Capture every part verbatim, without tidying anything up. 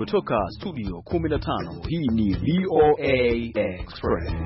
Kutoka studio kumi na tano, hii ni V O A Express.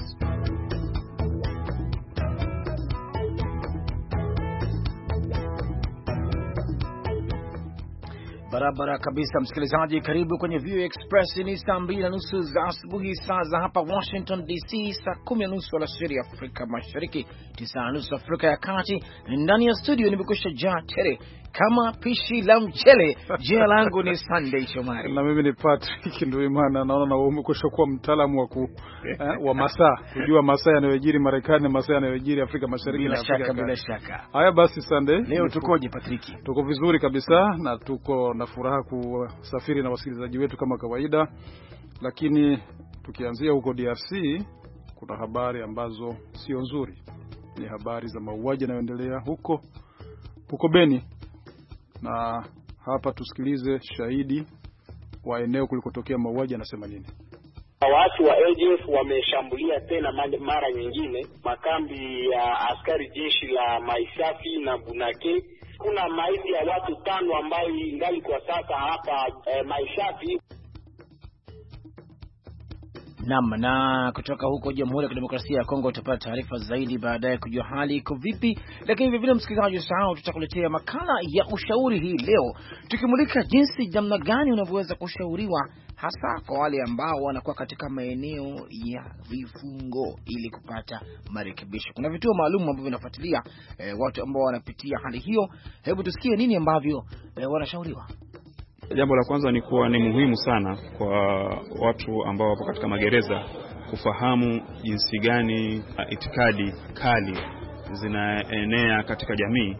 Barabara kabisa msikilizaji, karibu kwenye V O A Express. Ni saa mbili na nusu za asubuhi saa za hapa Washington D C, saa kumi na nusu alasiri Afrika Mashariki, tisa na nusu Afrika ya Kati. Ndani ya studio nimekusha jaa tele kama pishi la mchele. Jina langu ni Sunday Shomari na mimi ni Patrick Nduimana. Naona na wewe umekwisha kuwa mtaalamu wa ku eh, wa masaa, kujua masaa yanayojiri Marekani, masaa yanayojiri Afrika Mashariki na Afrika. Bila shaka. Haya basi Sunday, leo tukoje Patrick? Tuko vizuri kabisa na tuko na furaha kusafiri na wasikilizaji wetu kama kawaida. Lakini tukianzia huko D R C, kuna habari ambazo sio nzuri. Ni habari za mauaji yanayoendelea huko huko Beni. Na hapa tusikilize shahidi wa eneo kulikotokea mauaji anasema nini. Waasi wa L G F wameshambulia tena mara nyingine makambi ya askari jeshi la Maisafi na Bunake. Kuna maiti ya watu tano ambao ingali kwa sasa hapa eh, Maisafi. Naam, na kutoka huko Jamhuri ya Kidemokrasia ya Kongo utapata taarifa zaidi baadaye kujua hali iko vipi. Lakini vile vile msikilizaji, usahau tutakuletea makala ya ushauri hii leo, tukimulika jinsi namna gani unavyoweza kushauriwa hasa kwa wale ambao wanakuwa katika maeneo ya vifungo ili kupata marekebisho. Kuna vituo maalum ambavyo vinafuatilia eh, watu ambao wanapitia hali hiyo. Hebu tusikie nini ambavyo eh, wanashauriwa. Jambo la kwanza ni kuwa ni muhimu sana kwa watu ambao wapo katika magereza kufahamu jinsi gani itikadi kali zinaenea katika jamii.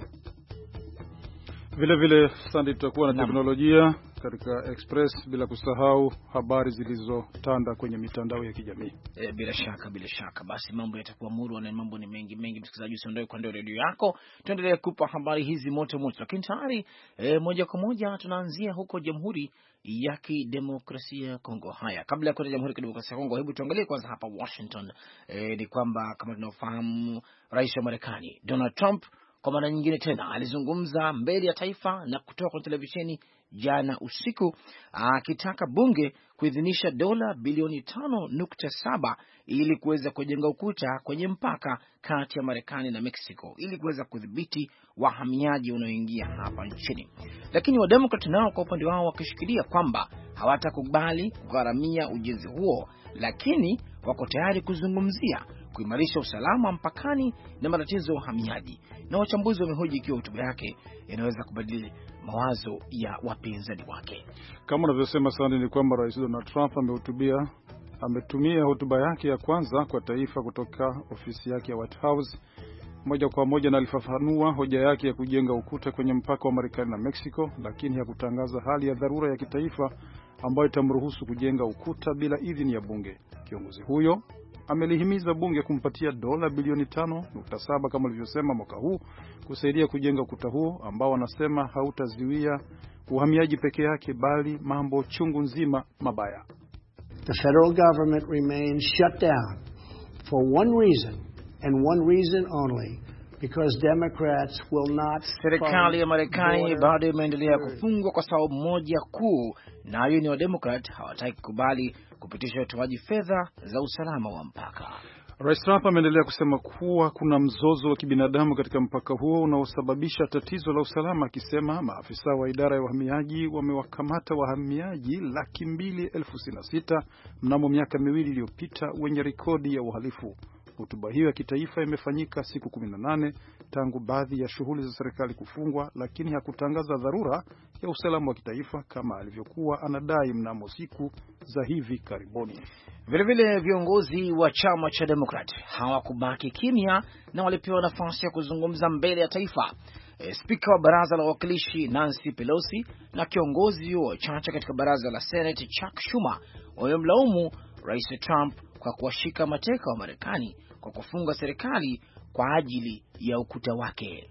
Vile vile Sunday tutakuwa na teknolojia katika Express, bila kusahau habari zilizotanda kwenye mitandao ya kijamii. E, bila shaka bila shaka basi mambo yatakuwa murwa na mambo ni mengi mengi. Msikilizaji, usiondoe kwa ndio radio yako, tuendelee kupa habari hizi moto moto. Lakini tayari e, moja kwa moja tunaanzia huko Jamhuri ya Kidemokrasia ya Kongo. Haya, kabla ya kwenda Jamhuri ya Kidemokrasia ya Kongo, hebu tuangalie kwanza hapa Washington. E, ni kwamba kama tunafahamu Rais wa Marekani Donald Trump kwa mara nyingine tena alizungumza mbele ya taifa na kutoka kwa televisheni jana usiku akitaka bunge kuidhinisha dola bilioni tano nukta saba ili kuweza kujenga ukuta kwenye mpaka kati ya Marekani na Mexico ili kuweza kudhibiti wahamiaji wanaoingia hapa nchini. Lakini Wademokrati nao kwa upande wao wakishikilia kwamba hawatakubali kugharamia ujenzi huo, lakini wako tayari kuzungumzia kuimarisha usalama mpakani na matatizo ya uhamiaji. Na wachambuzi wamehoji ikiwa hotuba yake inaweza kubadili mawazo ya wapinzani wake. Kama unavyosema sana, ni kwamba Rais Donald Trump amehutubia ametumia hotuba yake ya kwanza kwa taifa kutoka ofisi yake ya White House moja kwa moja, na alifafanua hoja yake ya kujenga ukuta kwenye mpaka wa Marekani na Mexico, lakini hakutangaza hali ya dharura ya kitaifa ambayo itamruhusu kujenga ukuta bila idhini ya bunge. Kiongozi huyo amelihimiza bunge kumpatia dola bilioni tano nukta saba kama alivyosema mwaka huu kusaidia kujenga ukuta huo ambao wanasema hautaziwia uhamiaji peke yake bali mambo chungu nzima mabaya. The federal government remains shut down for one reason and one reason only, because Democrats will not. Serikali ya Marekani bado imeendelea kufungwa kwa sababu moja kuu, na hiyo ni Wademokrat hawataki kubali kupitisha utoaji fedha za usalama wa mpaka. Rais Trump ameendelea kusema kuwa kuna mzozo wa kibinadamu katika mpaka huo unaosababisha tatizo la usalama, akisema maafisa wa idara ya uhamiaji wamewakamata wahamiaji laki mbili elfu sitini na sita mnamo miaka miwili iliyopita wenye rekodi ya uhalifu. Hotuba hiyo ya kitaifa imefanyika siku kumi na nane tangu baadhi ya shughuli za serikali kufungwa, lakini hakutangaza dharura ya usalama wa kitaifa kama alivyokuwa anadai mnamo siku za hivi karibuni. Vile vile viongozi wa chama cha Democrat hawakubaki kimya na walipewa nafasi ya kuzungumza mbele ya taifa. E, Spika wa baraza la wawakilishi Nancy Pelosi na kiongozi wa chama katika baraza la Senate Chuck Schumer wamemlaumu Rais Trump kwa kuwashika mateka wa Marekani kwa kufunga serikali kwa ajili ya ukuta wake.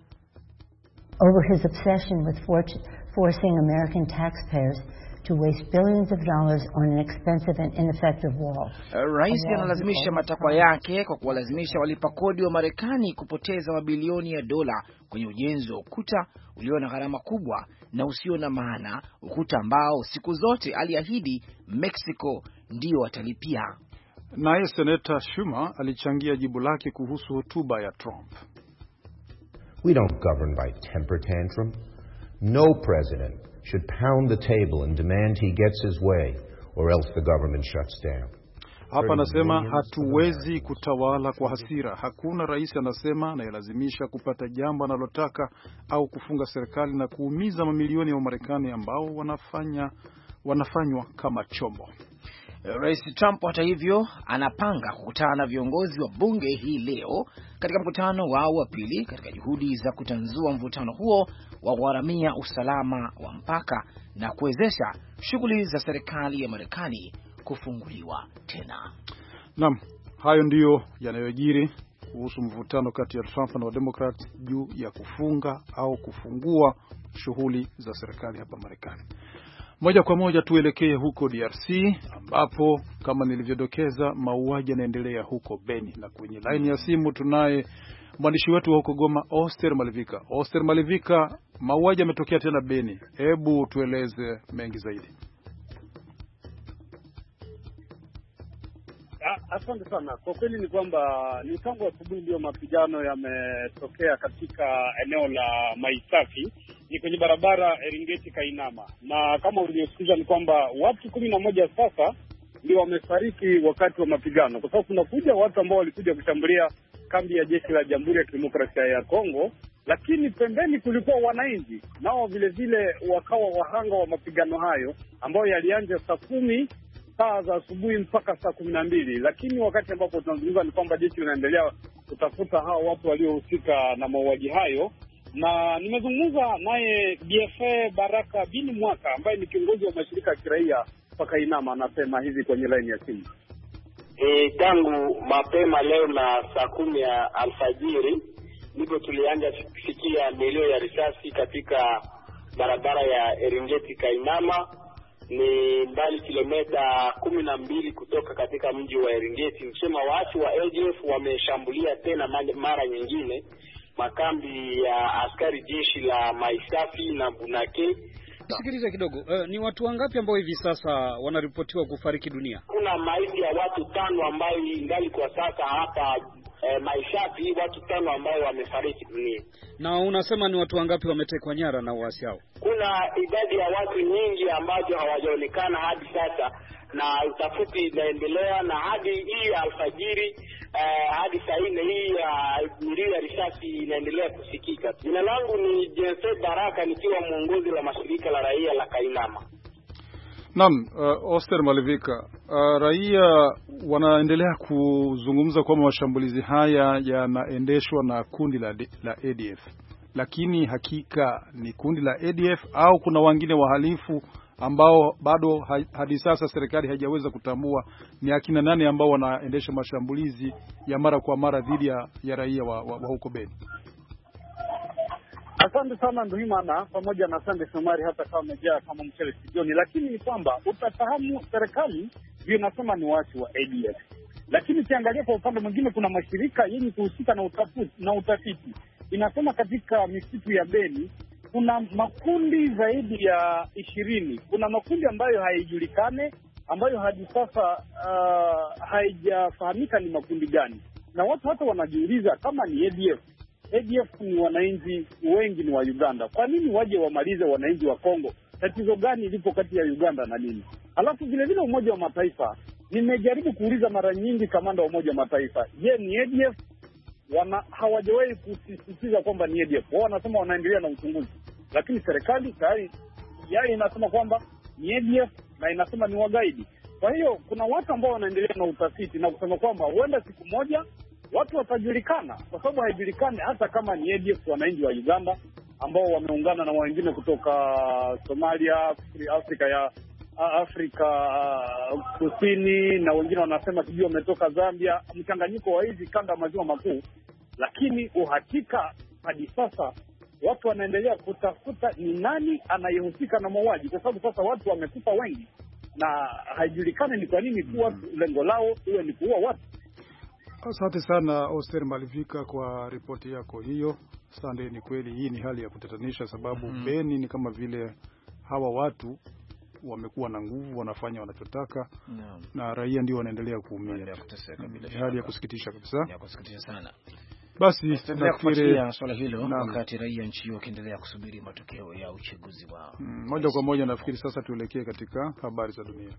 Over his obsession with forcing American taxpayers to waste billions of dollars on an expensive and ineffective wall. Rais analazimisha matakwa yake kwa kuwalazimisha walipa kodi wa Marekani kupoteza mabilioni ya dola kwenye ujenzi wa ukuta ulio na gharama kubwa na usio na maana, ukuta ambao siku zote aliahidi Mexico ndio watalipia. Naye Seneta Schumer alichangia jibu lake kuhusu hotuba ya Trump. We don't govern by temper tantrum. No president should pound the table and demand he gets his way, or else the government shuts down. Hapa anasema hatuwezi kutawala kwa hasira. Hakuna rais anasema anayelazimisha kupata jambo analotaka au kufunga serikali na kuumiza mamilioni ya Wamarekani ambao wanafanya wanafanywa kama chombo. Rais Trump hata hivyo anapanga kukutana na viongozi wa bunge hii leo katika mkutano wao wa pili katika juhudi za kutanzua mvutano huo wa kuharamia usalama wa mpaka na kuwezesha shughuli za serikali ya Marekani kufunguliwa tena. Naam, hayo ndiyo yanayojiri kuhusu mvutano kati ya Trump na Democrats juu ya kufunga au kufungua shughuli za serikali hapa Marekani. Moja kwa moja tuelekee huko D R C ambapo kama nilivyodokeza mauaji yanaendelea huko Beni, na kwenye line ya simu tunaye mwandishi wetu wa huko Goma, Oster Malivika. Oster Malivika, mauaji yametokea tena Beni. Hebu tueleze mengi zaidi. Asante sana. Kwa kweli ni kwamba ni tangu asubuhi ndio mapigano yametokea katika eneo la Maisafi, ni kwenye barabara Eringeti Kainama, na kama ulivyosikiza ni kwamba watu kumi na moja sasa ndio wamefariki wakati wa mapigano, kwa sababu kuna kuja watu ambao walikuja kushambulia kambi ya jeshi la Jamhuri ya Kidemokrasia ya Kongo, lakini pembeni kulikuwa wananchi nao vile vile wakawa wahanga wa mapigano hayo ambayo yalianza saa kumi saa za asubuhi mpaka saa kumi na mbili. Lakini wakati ambapo tunazungumza ni kwamba jeshi linaendelea kutafuta hao watu waliohusika na mauaji hayo, na nimezungumza naye B F A Baraka Bini Mwaka ambaye ni kiongozi wa mashirika ya kiraia mpaka Inama, anasema hivi kwenye line ya simu. E, tangu mapema leo na saa kumi ya alfajiri ndipo tulianza kusikia milio ya risasi katika barabara ya Eringeti Kainama, ni mbali kilomita kumi na mbili kutoka katika mji wa Eringeti. Msema waasi wa L G F wameshambulia tena mara nyingine makambi ya askari jeshi la Maisafi na Bunake. Sikiliza kidogo, uh, ni watu wangapi ambao hivi sasa wanaripotiwa kufariki dunia? Kuna maiti ya watu tano ambao ingali kwa sasa hapa eh, Maisafi, watu tano ambao wamefariki dunia. Na unasema ni watu wangapi wametekwa nyara na waasi hao? Kuna idadi ya watu nyingi ambazo hawajaonekana hadi sasa, na utafiti inaendelea, na hadi hii alfajiri eh, hadi saa nne hii milio uh, ya risasi inaendelea kusikika. Jina langu ni Jensen Baraka, nikiwa mwongozi la mashirika la raia la Kainama. Naam, uh, Oster Malivika, uh, raia wanaendelea kuzungumza kwamba mashambulizi haya yanaendeshwa na kundi la, la A D F. Lakini hakika ni kundi la A D F au kuna wengine wahalifu ambao bado hadi sasa serikali haijaweza kutambua ni akina nani ambao wanaendesha mashambulizi ya mara kwa mara dhidi ya, ya raia wa, wa, wa huko Beni? Asante sana Nduhimana pamoja na asante Somari, hata kama umejaa kama mchele studioni, lakini ni kwamba utafahamu serikali ndio inasema ni waasi wa A D F. Lakini kiangalia kwa upande mwingine kuna mashirika yenye kuhusika na utafiti na utafiti inasema katika misitu ya Beni kuna makundi zaidi ya ishirini. Kuna makundi ambayo haijulikane, ambayo hadi sasa uh, haijafahamika ni makundi gani, na watu hata wanajiuliza kama ni A D F. A D F ni wananchi wengi ni wa Uganda, kwa nini waje wamalize wananchi wa Kongo? Tatizo gani lipo kati ya Uganda na nini? Alafu vile vile Umoja wa Mataifa, nimejaribu kuuliza mara nyingi kamanda wa Umoja wa Mataifa, je, ni A D F? Wana hawajawahi kusisitiza kwamba ni A D F. Wao wanasema wanaendelea na uchunguzi, lakini serikali tayari yeye inasema kwamba ni A D F na inasema ni wagaidi. Kwa hiyo kuna watu ambao wanaendelea na utafiti na kusema kwamba huenda siku moja watu watajulikana, kwa sababu haijulikani hata kama ni A D F wananchi wa Uganda ambao wameungana na wengine kutoka Somalia, Afrika ya Afrika Kusini, na wengine wanasema sijui wametoka Zambia, mchanganyiko wa hizi kanda maziwa makuu. Lakini uhakika hadi sasa watu wanaendelea kutafuta ni nani anayehusika na mauaji, kwa sababu sasa watu wamekufa wengi na haijulikani ni kwa nini kuwa lengo lao iwe ni kuua watu. Asante sana Oster Malivika kwa ripoti yako hiyo. Sunday, ni kweli hii ni hali ya kutatanisha sababu mm. Beni ni kama vile hawa watu wamekuwa na nguvu, wanafanya wanachotaka no. na raia ndio wanaendelea kuumia. Hali ya kusikitisha kabisa. Ya kusikitisha sana. Basi nafikiri swala hilo na wakati raia nchi hiyo wakiendelea kusubiri matokeo ya uchaguzi wao. Mm, moja kwa moja nafikiri sasa tuelekee katika habari za dunia.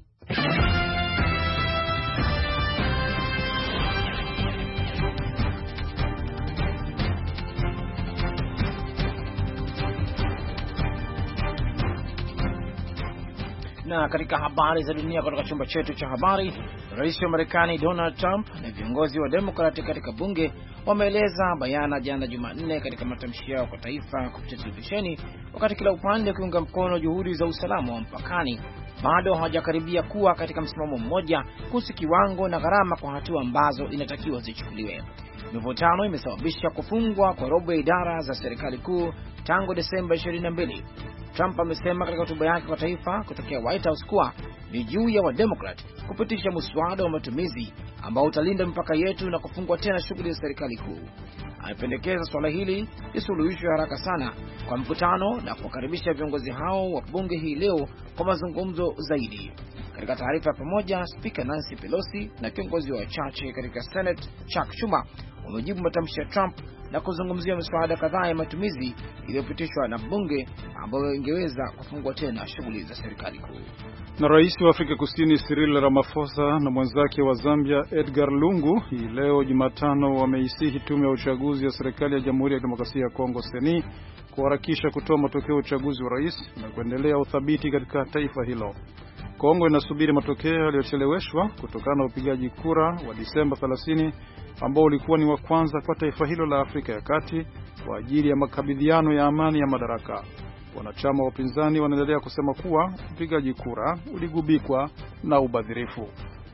Na katika habari za dunia kutoka chumba chetu cha habari, Rais wa Marekani Donald Trump na viongozi wa Democratic katika bunge wameeleza bayana jana Jumanne katika matamshi yao kwa taifa kupitia televisheni, wakati kila upande ukiunga mkono juhudi za usalama wa mpakani, bado hawajakaribia kuwa katika msimamo mmoja kuhusu kiwango na gharama kwa hatua ambazo inatakiwa zichukuliwe. Mivutano imesababisha kufungwa kwa robo ya idara za serikali kuu tangu Desemba ishirini na mbili. Trump amesema katika hotuba yake kwa taifa kutokea White House kuwa ni juu ya Wademokrat kupitisha muswada wa matumizi ambao utalinda mipaka yetu na kufungwa tena shughuli za serikali kuu. Amependekeza swala hili lisuluhishwe haraka sana kwa mkutano na kuwakaribisha viongozi hao wa bunge hii leo kwa mazungumzo zaidi. Katika taarifa pamoja, Speaker Nancy Pelosi na kiongozi wa wachache katika Senate Chuck Schumer wamejibu matamshi ya Trump na kuzungumzia mswada kadhaa ya matumizi iliyopitishwa na bunge ambayo ingeweza kufungua tena shughuli za serikali kuu. Na rais wa Afrika Kusini Cyril Ramaphosa na mwenzake wa Zambia Edgar Lungu hii leo Jumatano wameisihi tume ya uchaguzi ya serikali ya Jamhuri ya Demokrasia ya Kongo Seni kuharakisha kutoa matokeo ya uchaguzi wa rais na kuendelea uthabiti katika taifa hilo. Kongo inasubiri matokeo yaliyocheleweshwa kutokana na upigaji kura wa Disemba thelathini ambao ulikuwa ni wa kwanza kwa taifa hilo la Afrika ya Kati kwa ajili ya makabidhiano ya amani ya madaraka. Wanachama wa upinzani wanaendelea kusema kuwa upigaji kura uligubikwa na ubadhirifu.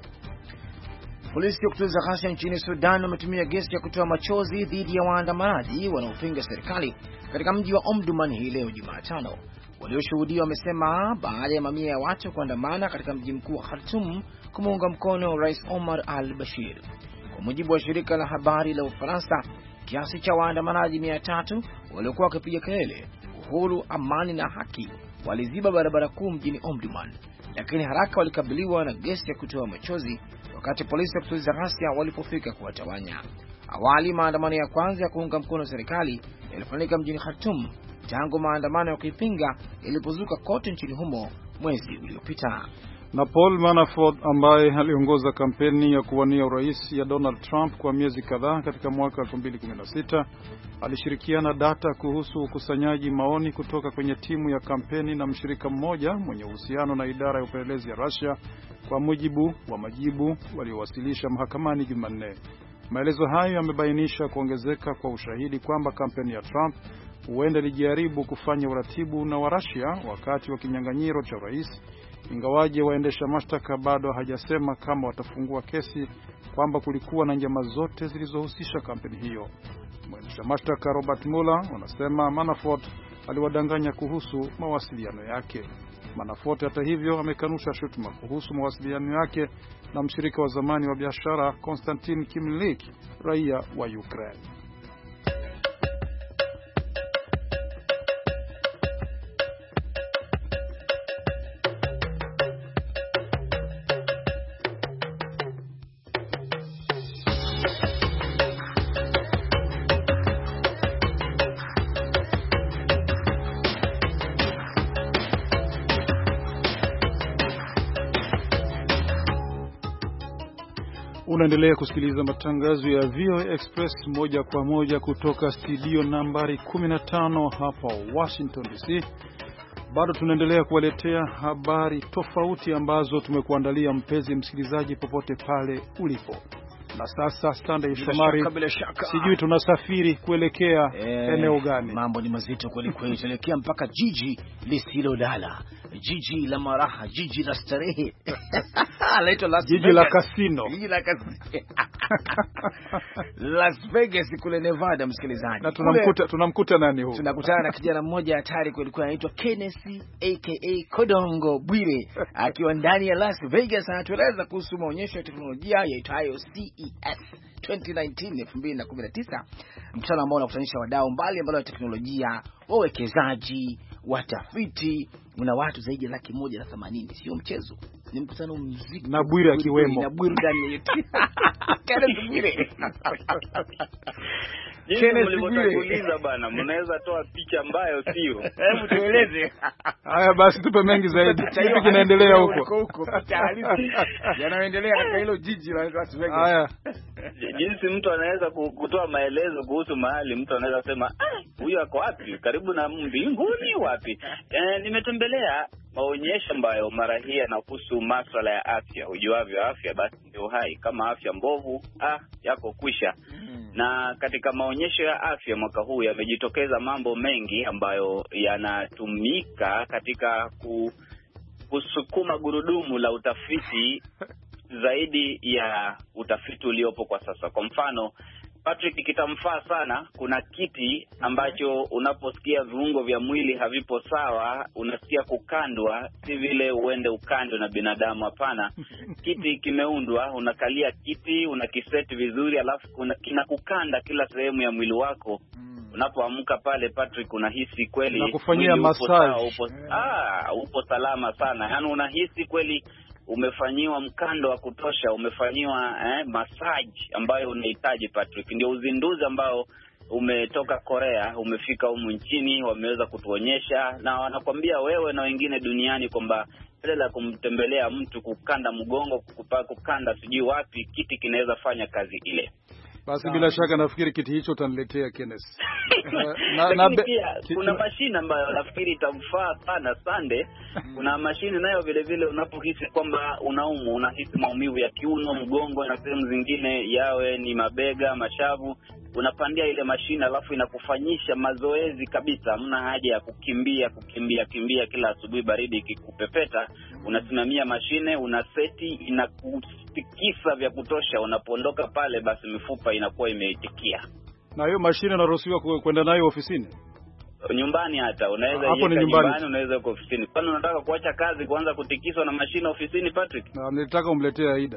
Polisi wa kutuliza ghasia nchini Sudan wametumia gesi ya kutoa machozi dhidi ya waandamanaji wanaopinga serikali katika mji wa Omdurman hii leo Jumatano. Walioshuhudia wamesema baada ya mamia ya watu kuandamana katika mji mkuu wa Khartoum kumuunga mkono Rais Omar al-Bashir. Kwa mujibu wa shirika la habari la Ufaransa, kiasi cha waandamanaji mia tatu waliokuwa wakipiga kelele uhuru, amani na haki waliziba barabara kuu mjini Omdurman, lakini haraka walikabiliwa na gesi ya kutoa machozi wakati polisi wa kutuliza ghasia walipofika kuwatawanya. Awali maandamano ya kwanza ya kuunga mkono serikali yalifanyika mjini Khartoum tangu maandamano ya kuipinga yalipozuka kote nchini humo mwezi uliopita. Na Paul Manafort ambaye aliongoza kampeni ya kuwania urais ya Donald Trump kwa miezi kadhaa katika mwaka elfu mbili kumi na sita alishirikiana data kuhusu ukusanyaji maoni kutoka kwenye timu ya kampeni na mshirika mmoja mwenye uhusiano na idara ya upelelezi ya Russia, kwa mujibu wa majibu waliowasilisha mahakamani Jumanne. Maelezo hayo yamebainisha kuongezeka kwa ushahidi kwamba kampeni ya Trump huenda ilijaribu kufanya uratibu na wa Russia wakati wa kinyang'anyiro cha rais, ingawaje waendesha mashtaka bado hajasema kama watafungua kesi kwamba kulikuwa na njama zote zilizohusisha kampeni hiyo. Mwendesha mashtaka Robert Mueller anasema Manafort aliwadanganya kuhusu mawasiliano yake. Manafort hata hivyo amekanusha shutuma kuhusu mawasiliano yake na mshirika wa zamani wa biashara Konstantin Kimmich, raia wa Ukraine. Unaendelea kusikiliza matangazo ya V O A Express moja kwa moja kutoka studio nambari kumi na tano hapa Washington D C. Bado tunaendelea kuwaletea habari tofauti ambazo tumekuandalia mpenzi msikilizaji popote pale ulipo. Na sasa Sunday Shomari, sijui tunasafiri kuelekea e, eneo gani? Mambo ni mazito kweli kweli. Tuelekea mpaka jiji lisilolala, jiji la maraha, jiji la starehe. Jiji la kasino. Jiji la kasino. Las Vegas kule Nevada, msikilizaji. Na tunamkuta tunamkuta nani huko? Tunakutana na kijana mmoja hatari kulikuwa anaitwa Kenneth aka Kodongo Bwire akiwa ndani ya Las Vegas, anatueleza kuhusu maonyesho ya teknolojia yaitwayo C E S elfu mbili na tisa, mkutano ambao unakutanisha wadau mbali ambao wa teknolojia, wawekezaji, watafiti, una watu zaidi ya laki moja na themanini. Sio mchezo, ni mkutano mzito, na Bwire akiwemo, na Bwire ndani yetu. Kenneth Bwire. Jinsi mlivyotanguliza bana, mnaweza toa picha ambayo sio. Hebu tueleze. Haya basi, tupe mengi zaidi. Kipi kinaendelea huko? Huko taarifa yanayoendelea katika hilo jiji la Las Vegas. Haya. Jinsi mtu anaweza kutoa maelezo kuhusu mahali, mtu anaweza kusema, "Ah, huyu ako wapi? Karibu na mbinguni wapi?" Eh, nimetembelea maonyesho ambayo mara hii yanahusu masuala ya afya. Ujuavyo afya basi ndio hai. Kama afya mbovu, ah, yako kwisha. Mm. Na katika maonyesho ya afya mwaka huu yamejitokeza mambo mengi ambayo yanatumika katika ku, kusukuma gurudumu la utafiti zaidi ya utafiti uliopo kwa sasa. Kwa mfano, Patrick, kitamfaa sana, kuna kiti ambacho unaposikia viungo vya mwili havipo sawa, unasikia kukandwa, si vile uende ukandwe na binadamu, hapana. Kiti kimeundwa, unakalia kiti, unakiseti vizuri, alafu kinakukanda kila sehemu ya mwili wako. Unapoamka pale Patrick, unahisi kweli unakufanyia massage. Upo, ah, upo salama sana. Yaani unahisi kweli umefanyiwa mkando wa kutosha, umefanyiwa eh, massage ambayo unahitaji Patrick. Ndio uzinduzi ambao umetoka Korea, umefika humu nchini, wameweza kutuonyesha na wanakwambia wewe na wengine duniani kwamba ile la kumtembelea mtu, kukanda mgongo, kukupa, kukanda sijui wapi, kiti kinaweza fanya kazi ile. Basi bila shaka nafikiri kiti hicho utaniletea Kenneth. na, na pia kuna mashine ambayo nafikiri itamfaa sana Sunday. Kuna mashine nayo vile vile unapohisi kwamba unaumu, unahisi maumivu ya kiuno, mgongo na sehemu zingine, yawe ni mabega, mashavu, unapandia ile mashine alafu inakufanyisha mazoezi kabisa. Hamna haja ya kukimbia kukimbia kimbia kila asubuhi baridi ikikupepeta. Unasimamia mashine, una seti, inakutikisa vya kutosha. Unapoondoka pale basi mifupa inakuwa imeitikia. Na hiyo mashine unaruhusiwa kwenda nayo ofisini? Nyumbani hata unaweza yeka nyumbani, nyumbani unaweza kwa ofisini. Kwani unataka kuacha kazi kuanza kutikiswa na mashine ofisini Patrick? Na nilitaka umletee Aida.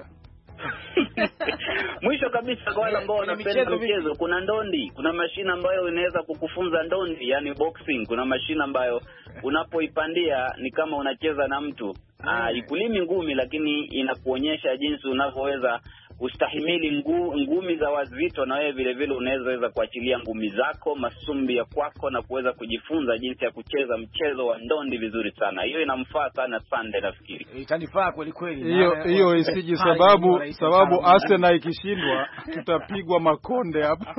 Mwisho kabisa kwa wale ambao wanapenda mchezo, kuna ndondi, kuna mashine ambayo inaweza kukufunza ndondi, yani boxing. Kuna mashine ambayo unapoipandia ni kama unacheza na mtu. Ah, ikulimi ngumi, lakini inakuonyesha jinsi unavyoweza kustahimili ngu, ngumi za wazito, na wewe vile vile unaweza kuachilia ngumi zako, masumbi ya kwako, na kuweza kujifunza jinsi ya kucheza mchezo wa ndondi vizuri sana. Hiyo inamfaa sana Sunday nafikiri. Itanifaa kweli kweli. Hiyo hiyo isiji sababu sababu Arsenal ikishindwa tutapigwa makonde hapa.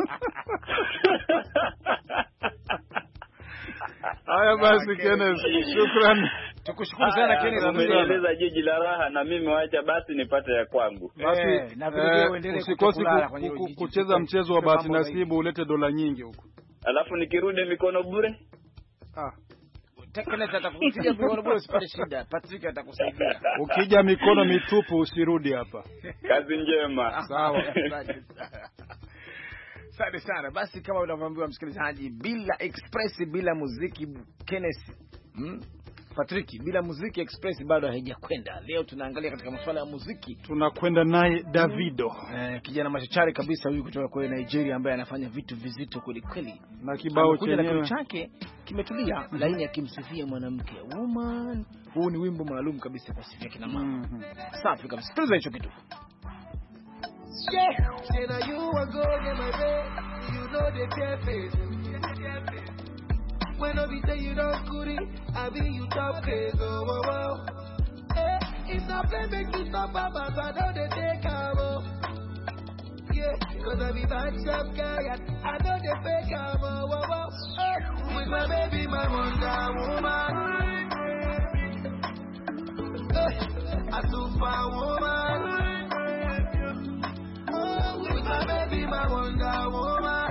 Haya basi Kenneth, shukrani. Tukushukuru sana Kenneth, umeeleza jiji la raha na mimi waacha basi nipate ya kwangu. Basi eh, na vile uendelee kucheza mchezo wa bahati nasibu, ulete dola nyingi huko. Alafu nikirudi mikono bure? Ah. Kenneth atakusikia mikono bure, usipate shida. Patrick atakusaidia. Ukija mikono mitupu usirudi hapa. Kazi njema. Sawa. Asante sana. Basi kama unavyoambiwa msikilizaji, bila express, bila muziki Kenneth, hmm? Patrick, bila muziki express bado haijakwenda. Leo tunaangalia katika masuala ya muziki. Tunakwenda naye Davido. Eh, kijana machachari kabisa huyu kutoka kwa Nigeria ambaye anafanya vitu vizito kweli kweli. Na kibao chenyewe chake kimetulia, laini ya kimsifia mwanamke. Woman. Huu ni wimbo maalum kabisa kwa sifia kina mama. Mm-hmm. Safi kabisa. Sikiliza hicho kitu. Yeah, say that you are good in my bed, you know the face. When I be say you don't goody, I be you top case, oh, oh, oh. Hey, if not play, make you stop, papa, so I know they take care, oh. Yeah, cause I be bad shop guy, I know they fake, oh, oh, oh. Hey, with my baby, my Wonder Woman. Hey, a superwoman. My baby, my Wonder Woman.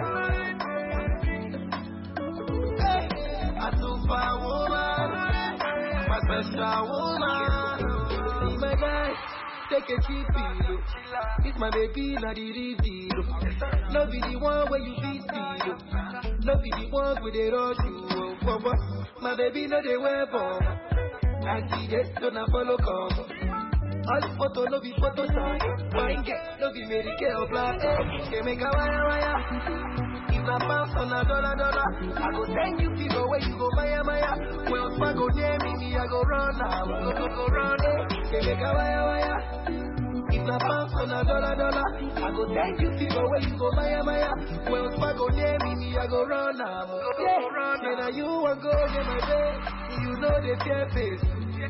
Hey, a superwoman, my special woman. My guy, take a cheap pillow. It's my baby, not the real deal. No be the one where you be steal. No be the one where they rush you. Oh, oh, oh. My baby, no they wear bomb. And she just don't follow come. All the photo, no be Photoshop. Fine girl, no be Mary Kay or black. She make a wire wire. If I pass on a dollar dollar, I go thank you people where you go Maya Maya. Well, if I go near me, me I go run now. Go go go run it. She make a wire wire. If I pass on a dollar dollar, I go thank you people where you go Maya Maya. Well, if I go near me, me I go run now. Go go go run it. Now you want go get my bed. You know the fear face.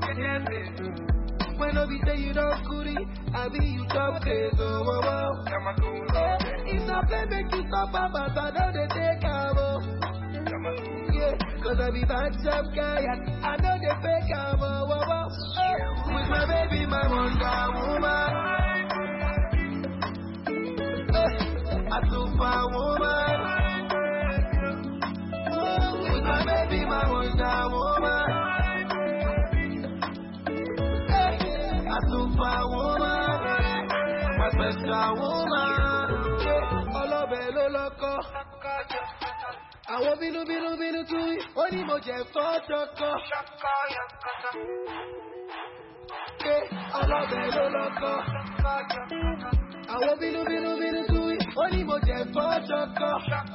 When I be say you don't goody, I be you top crazy, oh, oh, oh. If not play, make you stop, but I know they take a yeah, cause I be bad job guy, and I know they fake a oh, oh, oh. With my baby, my Wonder Woman, a superwoman. With my baby, my Wonder Woman. A superwoman, my special woman. Olo belo loco. I want binu binu binu tui. Oni mo je for choco. Olo belo loco. I want binu binu binu tui. Oni mo je for choco.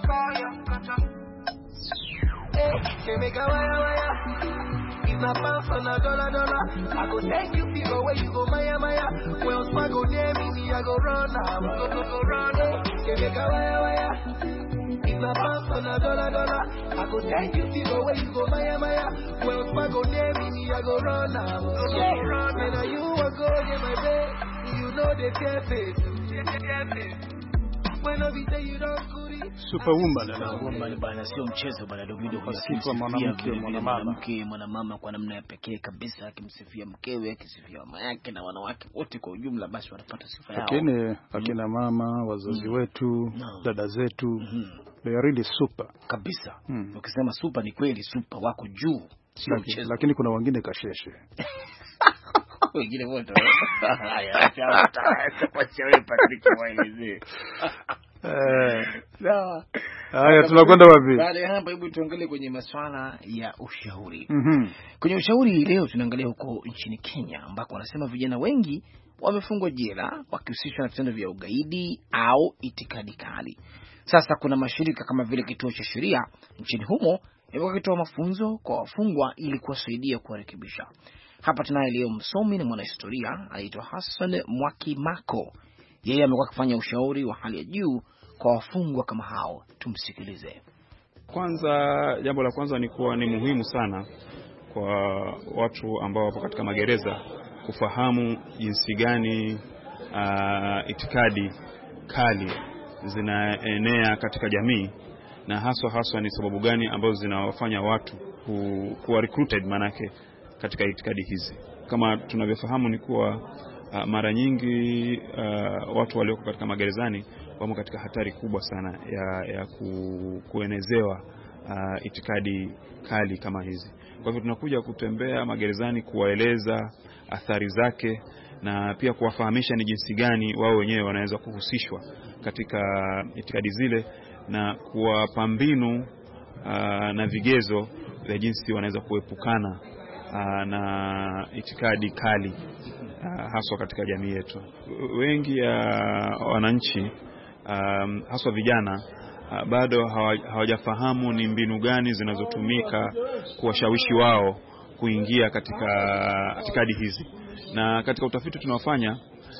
Hey, make a wire wire. My pounds on a dollar dollar. I go thank you people where you go Maya Maya. Well, if I go near me, me I go run now. Go go go run it. She make a wire wire. If my pounds on a dollar dollar. I go thank you people where you go Maya Maya. Well, if I go near me, me I go run now. Go go go run it. Now you want go get my bed. You know they care face. When I be say you don't goody. Superwoman na woman bana, sio mchezo bana. Davido kwa mwanamke mwanamke mwanamama kwa namna ya pekee kabisa, akimsifia mkewe, akisifia mama yake na wanawake wote kwa ujumla, basi wanapata sifa yao. Lakini akina mama, wazazi mm. wetu, no. dada zetu, mm -hmm. they are really super kabisa. Mm. Ukisema super ni kweli super, wako juu, sio mchezo. Lakini kuna wengine kasheshe. Wengine wote. Haya, acha acha kwa chewe Patrick waelezee. Eh. Sawa. Haya, tunakwenda wapi? Baada ya hapa, hebu tuangalie kwenye masuala ya ushauri. Mhm. Kwenye ushauri leo tunaangalia huko nchini Kenya, ambako wanasema vijana wengi wamefungwa jela wakihusishwa na vitendo vya ugaidi au itikadi kali. Sasa kuna mashirika kama vile kituo cha sheria nchini humo yamekuwa kitoa mafunzo kwa wafungwa ili kuwasaidia kuwarekebisha. Hapa tunaye leo msomi na mwanahistoria anaitwa Hassan Mwakimako. Yeye amekuwa akifanya ushauri wa hali ya juu kwa wafungwa kama hao. Tumsikilize. Kwanza, jambo la kwanza ni kuwa ni muhimu sana kwa watu ambao wapo katika magereza kufahamu jinsi gani uh, itikadi kali zinaenea katika jamii, na haswa haswa ni sababu gani ambazo zinawafanya watu ku, kuwa recruited manake katika itikadi hizi. Kama tunavyofahamu ni kuwa uh, mara nyingi uh, watu walioko katika magerezani wamo katika hatari kubwa sana ya, ya ku, kuenezewa uh, itikadi kali kama hizi. Kwa hivyo tunakuja kutembea magerezani kuwaeleza athari zake na pia kuwafahamisha ni jinsi gani wao wenyewe wanaweza kuhusishwa katika itikadi zile na kuwapa mbinu uh, na vigezo vya jinsi wanaweza kuepukana uh, na itikadi kali uh, haswa katika jamii yetu. Wengi ya uh, wananchi um, haswa vijana uh, bado hawajafahamu ni mbinu gani zinazotumika kuwashawishi wao kuingia katika itikadi hizi. Na katika utafiti tunaofanya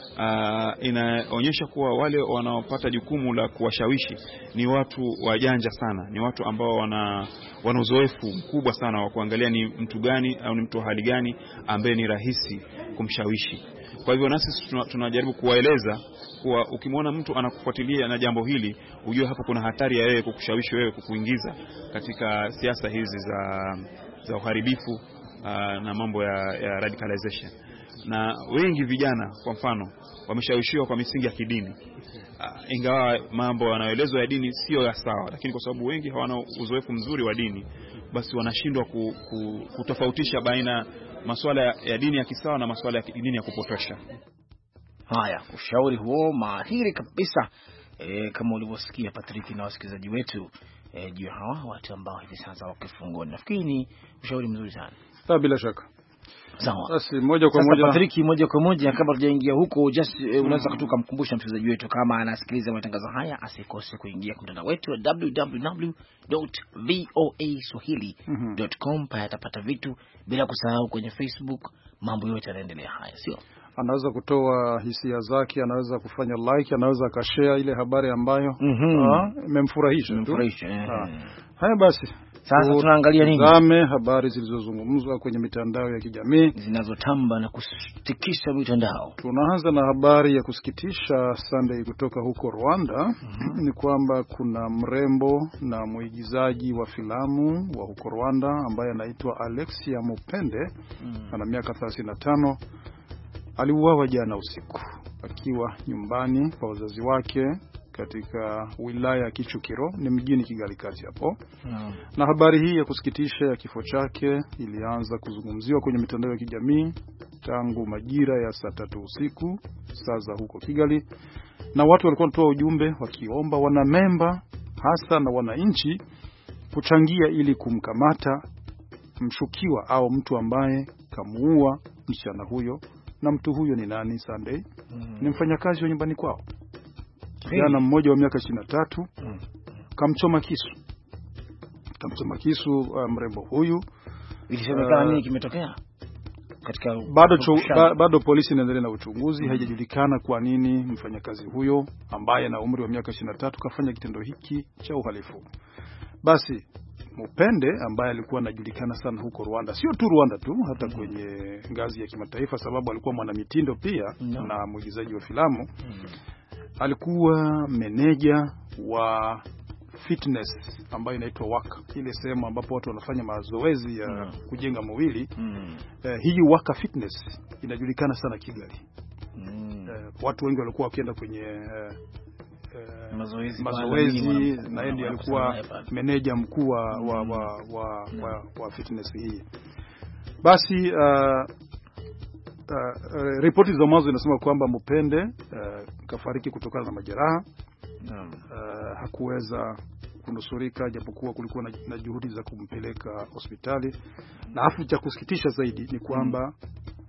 uh, inaonyesha kuwa wale wanaopata jukumu la kuwashawishi ni watu wajanja sana, ni watu ambao wana wana uzoefu mkubwa sana wa kuangalia ni mtu gani au ni mtu wa hali gani ambaye ni rahisi kumshawishi. Kwa hivyo nasi tunajaribu kuwaeleza kuwa ukimwona mtu anakufuatilia na jambo hili, ujue hapo kuna hatari ya yeye kukushawishi wewe kukuingiza katika siasa hizi za za uharibifu uh, na mambo ya, ya radicalization. Na wengi vijana kwa mfano wameshawishiwa kwa misingi ya kidini. Uh, ingawa mambo yanayoelezwa ya dini sio ya sawa, lakini kwa sababu wengi hawana uzoefu mzuri wa dini, basi wanashindwa ku, ku, kutofautisha baina masuala ya dini ya kisawa na masuala ya dini ya kupotosha. Haya, ushauri huo mahiri kabisa, e, kama ulivyosikia Patrick na wasikilizaji wetu e, juu hawa watu ambao hivi sasa wako kifungoni. Nafikiri ni ushauri mzuri sana. Ah, bila shaka. Sawa. Basi moja kwa moja moja Patrick, moja kwa moja kabla tujaingia huko, just e, unaweza kutuka mkumbusha msikilizaji wetu kama anasikiliza matangazo haya asikose kuingia kwa mtandao wetu wa w w w dot voa swahili dot com. Mm -hmm. Pale atapata vitu, bila kusahau kwenye Facebook mambo yote yanaendelea haya, sio? Anaweza kutoa hisia zake, anaweza kufanya like, anaweza akashare ile habari ambayo imemfurahisha. Mm -hmm. tu. Haya basi. Sasa tunaangalia nini? Zame habari zilizozungumzwa kwenye mitandao ya kijamii zinazotamba na kusitikisha mitandao. Tunaanza na habari ya kusikitisha Sunday kutoka huko Rwanda. Mm -hmm. Ni kwamba kuna mrembo na mwigizaji wa filamu wa huko Rwanda ambaye anaitwa Alexia Mupende. Mm -hmm. Ana miaka thelathini na tano. Aliuawa jana usiku akiwa nyumbani kwa wazazi wake katika wilaya ya Kichukiro, ni mjini Kigali kati hapo. Mm. Na habari hii ya kusikitisha ya kifo chake ilianza kuzungumziwa kwenye mitandao ya kijamii tangu majira ya saa tatu usiku saa za huko Kigali, na watu walikuwa wanatoa ujumbe wakiomba wanamemba hasa na wananchi kuchangia ili kumkamata mshukiwa au mtu ambaye kamuua msichana huyo. Na mtu huyo ni nani, Sunday? Mm. Ni mfanyakazi wa nyumbani kwao. Kijana mmoja wa miaka ishirini na tatu. Mm. Kamchoma kisu. Kamchoma kisu uh, mrembo huyu. Ilisemekana uh, nini kimetokea? Katika bado cho, ba, bado polisi inaendelea na uchunguzi. Mm. Haijajulikana kwa nini mfanyakazi huyo ambaye na umri wa miaka ishirini na tatu kafanya kitendo hiki cha uhalifu. Basi Mupende ambaye alikuwa anajulikana sana huko Rwanda, sio tu Rwanda tu, hata mm. kwenye ngazi ya kimataifa, sababu alikuwa mwanamitindo pia. No. Na mwigizaji wa filamu. Mm. Alikuwa meneja wa fitness ambayo inaitwa Waka, ile sehemu ambapo watu wanafanya mazoezi ya mm. kujenga mwili. Mm. Uh, hii Waka Fitness inajulikana sana Kigali. Mm. Uh, watu wengi walikuwa wakienda kwenye uh, Uh, mazoezi, mazoezi na yeye alikuwa meneja mkuu wa, mm. wa, wa, wa, wa, wa fitness hii. Basi uh, uh, uh, ripoti za mwanzo zinasema kwamba Mupende uh, kafariki kutokana na majeraha. Mm. Uh, hakuweza kunusurika japokuwa kulikuwa na, na juhudi za kumpeleka hospitali. Na afu cha kusikitisha zaidi ni kwamba mm.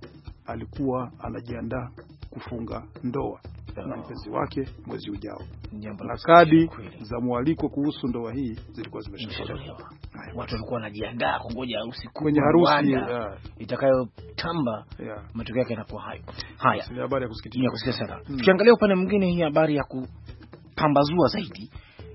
alikuwa anajiandaa kufunga ndoa na mpenzi wake mwezi ujao. Na kadi za mwaliko kuhusu ndoa hii zilikuwa zimeshatolewa. Watu walikuwa wanajiandaa kungoja harusi kwenye harusi yeah. itakayotamba. Yeah. Matokeo yake yanakuwa hayo. Haya. Ni habari ya kusikitisha. Ni kusikitisha sana. Hmm. Tukiangalia upande mwingine, hii habari ya kupambazua zaidi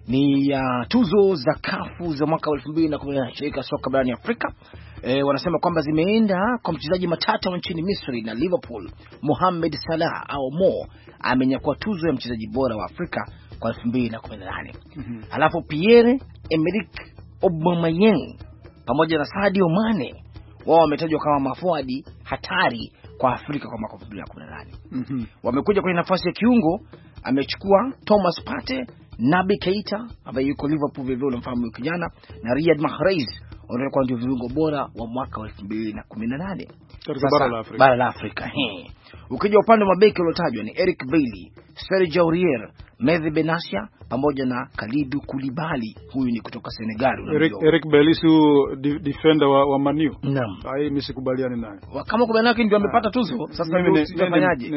ni ya uh, tuzo za kafu za mwaka elfu mbili na kumi na nane shirika soka barani Afrika. E, wanasema kwamba zimeenda kwa mchezaji matata wa nchini Misri na Liverpool. Mohamed Salah au Mo amenyakua tuzo ya mchezaji bora wa Afrika kwa elfu mbili na kumi na nane. Mm-hmm. Halafu Pierre Emerick Aubameyang pamoja na Sadio Mane wao wametajwa kama mafuadi hatari kwa Afrika kwa mwaka elfu mbili na kumi na nane. Mm-hmm. Wamekuja kwenye nafasi ya kiungo amechukua Thomas Partey, Naby Keita ambaye yuko Liverpool vile vile mfahamu kijana, na Riyad Mahrez wanakuwa ndio viungo bora wa mwaka wa elfu mbili na kumi na nane katika bara la Afrika. Bara la Afrika. He. Ukija upande wa mabeki waliotajwa ni Eric Bailly, Serge Aurier, Mehdi Benatia pamoja na Kalidou Koulibaly, huyu ni kutoka Senegal. Eric, Eric Bailly si defender wa, wa Man U. Naam. Hai mimi sikubaliani naye. Kama Kubanaki ndio amepata tuzo, sasa mimi nifanyaje?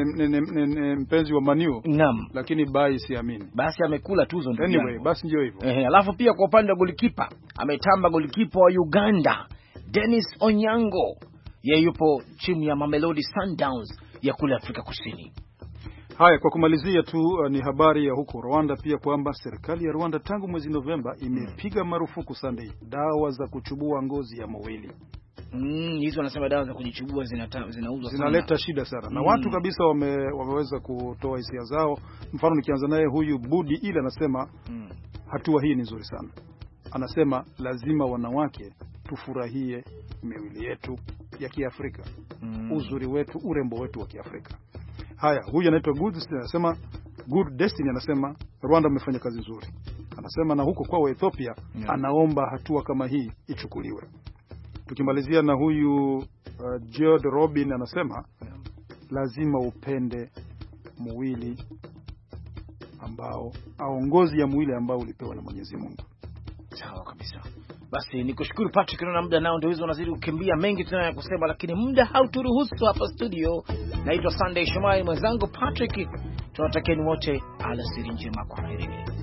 Ni mpenzi wa Man U. Naam. Lakini bai siamini. Basi amekula tuzo ndio. Anyway, basi ndio hivyo. Ehe, alafu pia kwa upande wa golikipa, ametamba golikipa wa Uganda, Dennis Onyango. Yeye yupo chini ya Mamelodi Sundowns ya kule Afrika Kusini. Haya, kwa kumalizia tu uh, ni habari ya huko Rwanda pia kwamba serikali ya Rwanda tangu mwezi Novemba imepiga marufuku Sunday dawa za kuchubua ngozi ya mwili. Mm, hizo wanasema dawa za kujichubua zinauzwa sana. Zinaleta shida sana. Na mm. watu kabisa wame, wameweza kutoa hisia zao. Mfano nikianza naye huyu Budi ile anasema mm. hatua hii ni nzuri sana. Anasema lazima wanawake tufurahie miili yetu ya Kiafrika. Mm. Uzuri wetu, urembo wetu wa Kiafrika. Haya, huyu anaitwa Good Destiny anasema Good Destiny anasema Rwanda amefanya kazi nzuri. Anasema na huko kwa Ethiopia yeah. anaomba hatua kama hii ichukuliwe. Tukimalizia na huyu uh, George Robin anasema yeah. lazima upende mwili ambao au ngozi ya mwili ambao ulipewa na Mwenyezi Mungu. Sawa kabisa. Basi nikushukuru Patrick, naona muda nao ndio hizo unazidi kukimbia, mengi tunayo kusema lakini muda hauturuhusu hapa studio. Naitwa Sunday Shomari, mwenzangu Patrick. Tunawatakieni wote alasiri njema, kwa heri.